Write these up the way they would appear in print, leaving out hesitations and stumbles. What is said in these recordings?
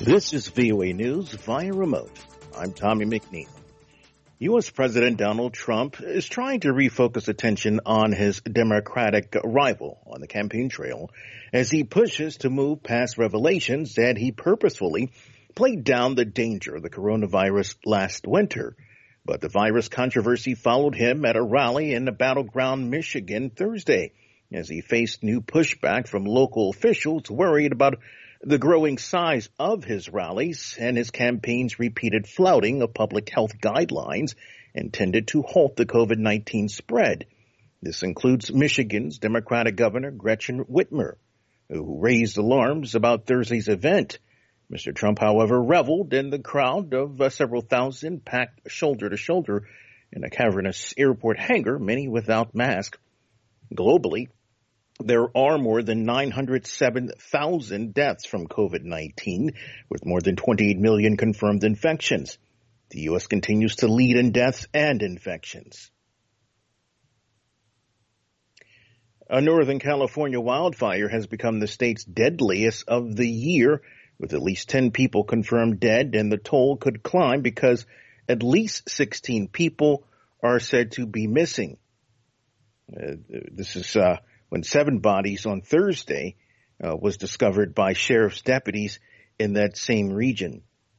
This is VOA News via remote. I'm Tommy McNeil. U.S. President Donald Trump is trying to refocus attention on his Democratic rival on the campaign trail as he pushes to move past revelations that he purposefully played down the danger of the coronavirus last winter. But the virus controversy followed him at a rally in battleground Michigan Thursday as he faced new pushback from local officials worried about the growing size of his rallies and his campaign's repeated flouting of public health guidelines intended to halt the COVID-19 spread. This includes Michigan's Democratic Governor Gretchen Whitmer, who raised alarms about Thursday's event. Mr. Trump, however, reveled in the crowd of several thousand packed shoulder to shoulder in a cavernous airport hangar, many without masks. Globally, there are more than 907,000 deaths from COVID-19, with more than 28 million confirmed infections. The U.S. continues to lead in deaths and infections. A Northern California wildfire has become the state's deadliest of the year, with at least 10 people confirmed dead, and the toll could climb because at least 16 people are said to be missing. This is when 7 bodies on Thursday was discovered by sheriff's deputies in that same region.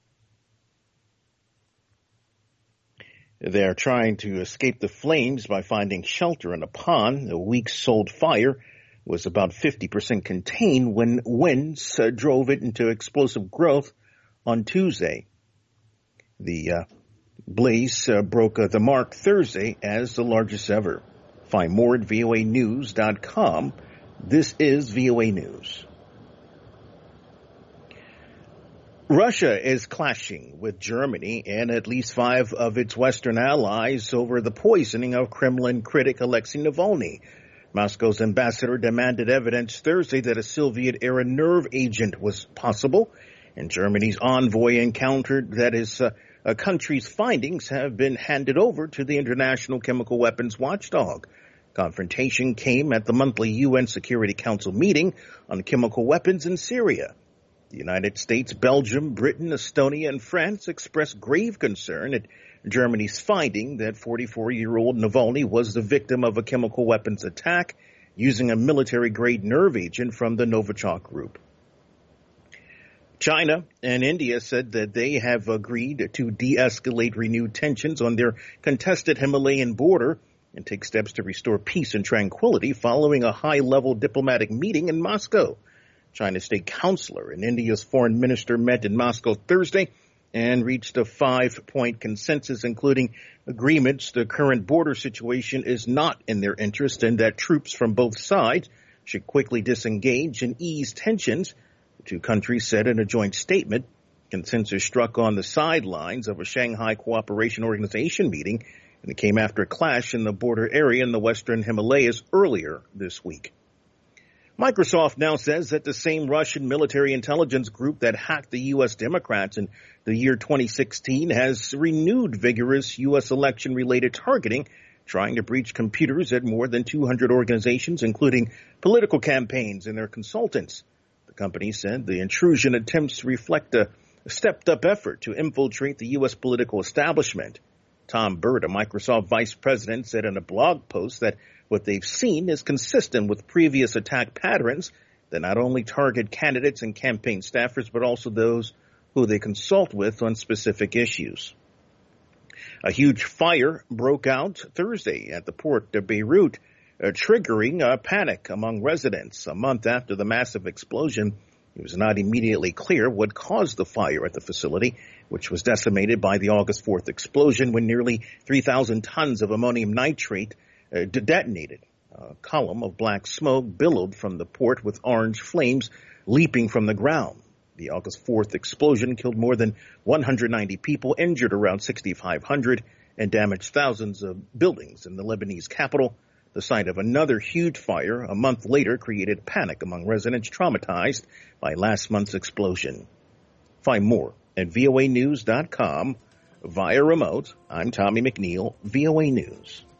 They are trying to escape the flames by finding shelter in a pond. The weeks-old fire was about 50% contained when winds drove it into explosive growth on Tuesday. The blaze broke the mark Thursday as the largest ever. Find more at voanews.com. This is VOA News. Russia is clashing with Germany and at least 5 of its Western allies over the poisoning of Kremlin critic Alexei Navalny. Moscow's ambassador demanded evidence Thursday that a Soviet-era nerve agent was possible, and Germany's envoy encountered that his country's findings have been handed over to the International Chemical Weapons Watchdog. Confrontation came at the monthly UN Security Council meeting on chemical weapons in Syria. The United States, Belgium, Britain, Estonia, and France expressed grave concern at Germany's finding that 44-year-old Navalny was the victim of a chemical weapons attack using a military-grade nerve agent from the Novichok Group. China and India said that they have agreed to de-escalate renewed tensions on their contested Himalayan border and take steps to restore peace and tranquility following a high-level diplomatic meeting in Moscow. China's state counselor and India's foreign minister met in Moscow Thursday and reached a 5-point consensus, including agreements the current border situation is not in their interest and that troops from both sides should quickly disengage and ease tensions, the two countries said in a joint statement. Consensus struck on the sidelines of a Shanghai Cooperation Organization meeting, and it came after a clash in the border area in the western Himalayas earlier this week. Microsoft now says that the same Russian military intelligence group that hacked the U.S. Democrats in the year 2016 has renewed vigorous U.S. election-related targeting, trying to breach computers at more than 200 organizations, including political campaigns and their consultants. The company said the intrusion attempts reflect a stepped-up effort to infiltrate the U.S. political establishment. Tom Bird, a Microsoft vice president, said in a blog post that what they've seen is consistent with previous attack patterns that not only target candidates and campaign staffers, but also those who they consult with on specific issues. A huge fire broke out Thursday at the port of Beirut, triggering a panic among residents. A month after the massive explosion, it was not immediately clear what caused the fire at the facility, which was decimated by the August 4th explosion when nearly 3,000 tons of ammonium nitrate detonated. A column of black smoke billowed from the port with orange flames leaping from the ground. The August 4th explosion killed more than 190 people, injured around 6,500, and damaged thousands of buildings in the Lebanese capital. The sight of another huge fire a month later created panic among residents traumatized by last month's explosion. Find more at voanews.com. Via remote, I'm Tommy McNeil, VOA News.